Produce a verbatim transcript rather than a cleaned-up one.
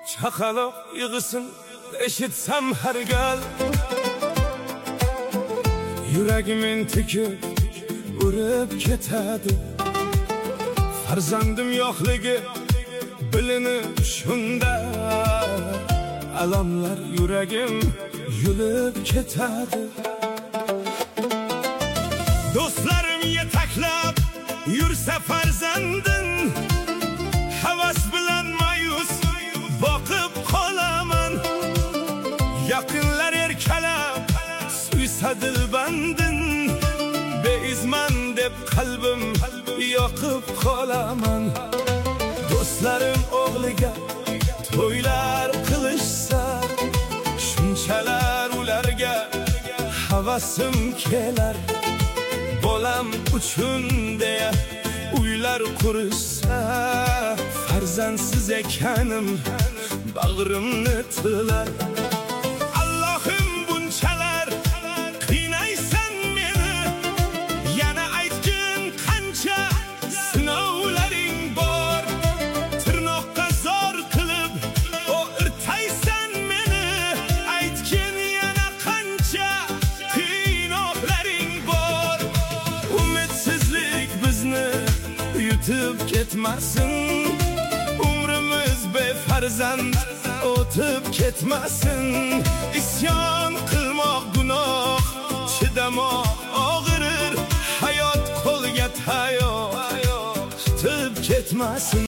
Chaqaloq yig'isin eshitsam har gal, yuragim tikib urib ketadi. Farzandim yo'qligi bilinib shunda, alamlar yuragim yulib ketadi. Do'stlarim yetaklab yursa farzandin, havas bilan mayus boqib qolaman. Yaqinlar erkalab suysa dilbandin, beizman deb qalbim yoqib qolaman. Do'stlarim o'g'liga to'ylar qilishsa, shunchalar ularga havasim kelar. Bolam uchun deya uylar qurishsa, farzandsiz ekanim bag'rimni tilar. Allohim bunchalar qiynaysan meni, yana aytgin qancha sinovlaring bor. Tirnoqqa zor qilib o'rtaysan meni, aytgin yana qancha qiynoqlaring bor. Umidsizlik bizni yutib ketmasin, umrimiz befarzand o'tib ketmasin. Isyon qilmoq gunoh, chidamoq og'rir, hayot qo'lga tayoq tutib ketmasin.